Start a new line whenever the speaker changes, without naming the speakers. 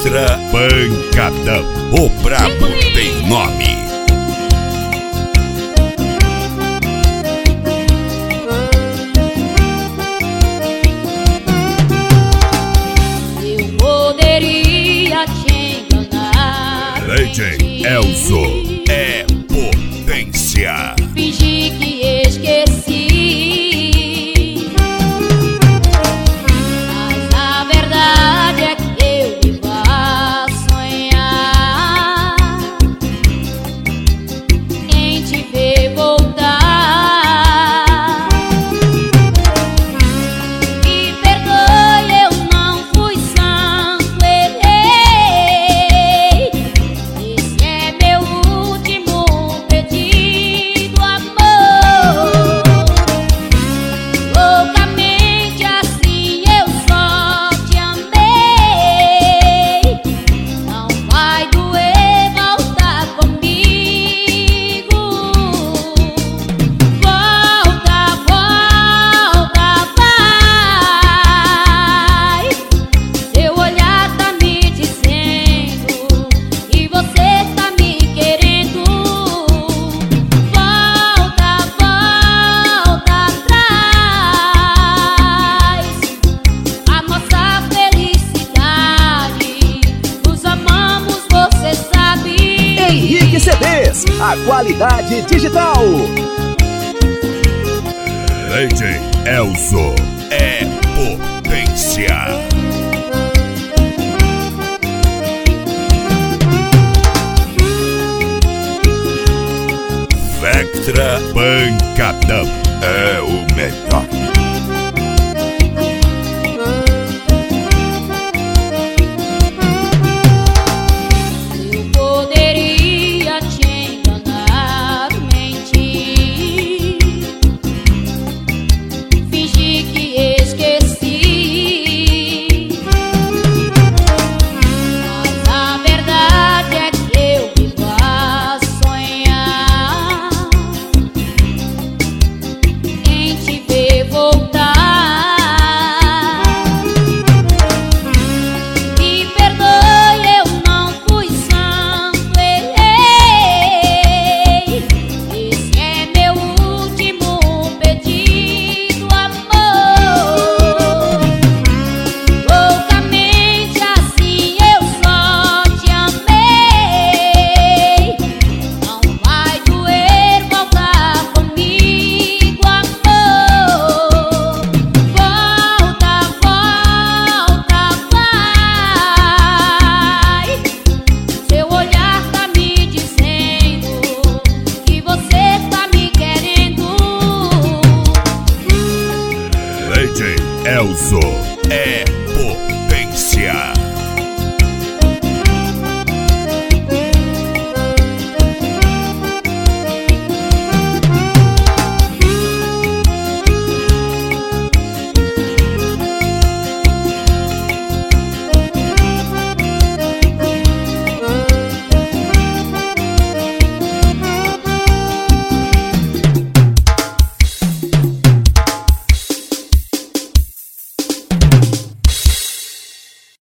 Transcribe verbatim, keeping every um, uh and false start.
Vectra Pancadão, o brabo tem nome.
Eu poderia te enganar.
D J Elzo é potência.
Fingi que esqueci, mas a verdade é que eu me faço sonhar em te ver voltar. Me perdoe, eu não fui santo, errei. Esse é meu último pedido, amor. Loucamente assim eu só te amei. Não vai doer voltar comigo. Volta, volta, vai. Seu olhar tá me dizendo e você tá me querendo. Volta, volta atrás. A nossa felicidade, nos amamos, você sabe.
Henrique C Ds, a qualidade digital.
D J Elzo é potência. Vectra Pancadão é o melhor.